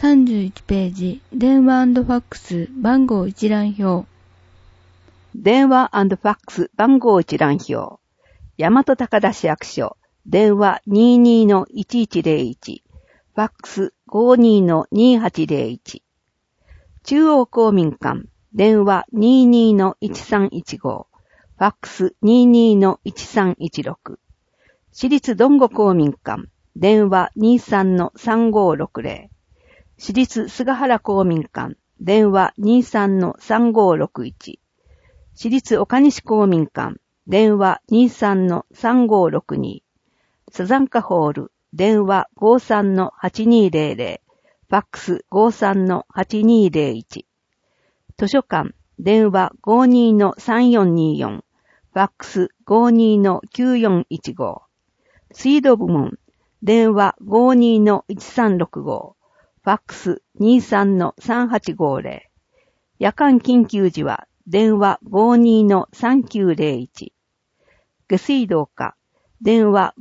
31ページ、電話&ファックス番号一覧表。 電話&ファックス番号一覧表。大和高田市役所、電話 22-1101、ファックス 52-2801。中央公民館、電話 22-1315、ファックス 22-1316。市立どんご公民館、電話 23-3560。市立菅原公民館、電話 23-3561。市立岡西公民館、電話 23-3562。サザンカホール、電話 53-8200、ファックス 53-8201。図書館、電話 52-3424、ファックス 52-9415。水道部門、電話 52-1365、ファックス 23-3850。夜間緊急時は、電話 52-3901。下水道課、電話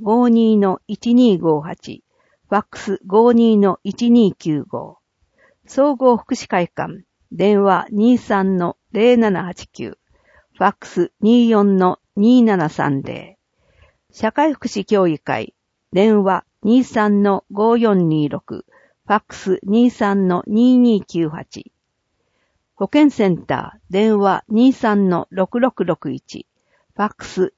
52-1258、ファックス 52-1295。総合福祉会館、電話 23-0789、ファックス 24-2730。社会福祉協議会、電話 23-5426、ファックス 23-2298。保健センター、電話 23-6661、ファックス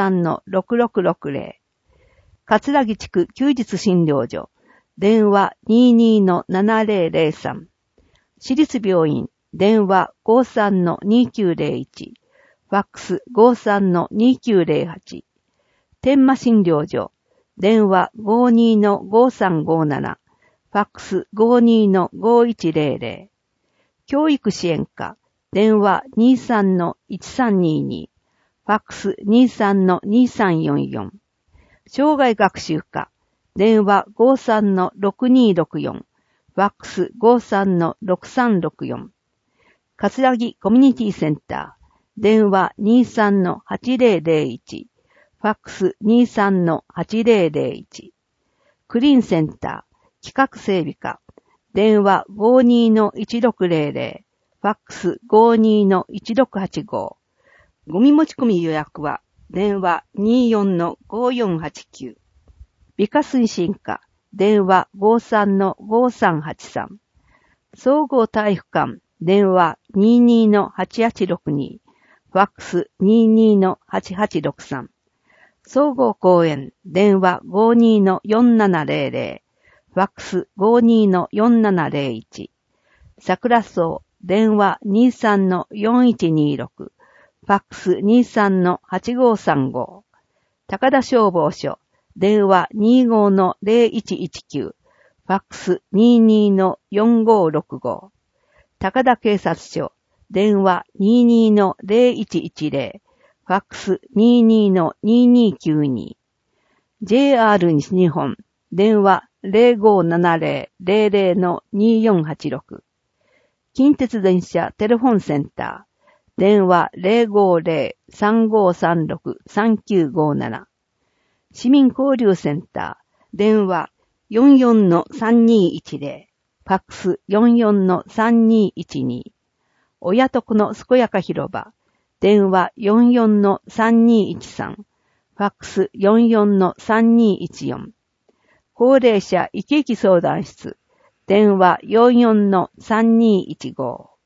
23-6660。桂木地区休日診療所、電話 22-7003。市立病院、電話 53-2901、ファックス 53-2908。天満診療所、電話 52-5357、ファックス 52-5100。教育支援課、電話 23-1322、ファックス 23-2344。障害学習課、電話 53-6264、ファックス 53-6364。桂木コミュニティセンター、電話 23-8001、ファックス 23-8001。クリーンセンター、企画整備課、電話 52-1600、ファックス 52-1685。ゴミ持ち込み予約は、電話 24-5489。美化推進課、電話 53-5383。総合体育館、電話 22-8862、ファックス 22-8863。総合公園、電話 52-4700、ファックス 52-4701。桜草、電話 23-4126、ファックス 23-8535。高田消防署、電話 25-0119、ファックス 22-4565。高田警察署、電話 22-0110、ファックス 22-2292。JR 西日本、電話 0570-00-2486。近鉄電車テレフォンセンター、電話 050-3536-3957。市民交流センター、電話 44-3210、ファックス 44-3212。親徳の健やか広場、電話 44-3213、ファックス 44-3214。高齢者生き生き相談室、電話 44-3215。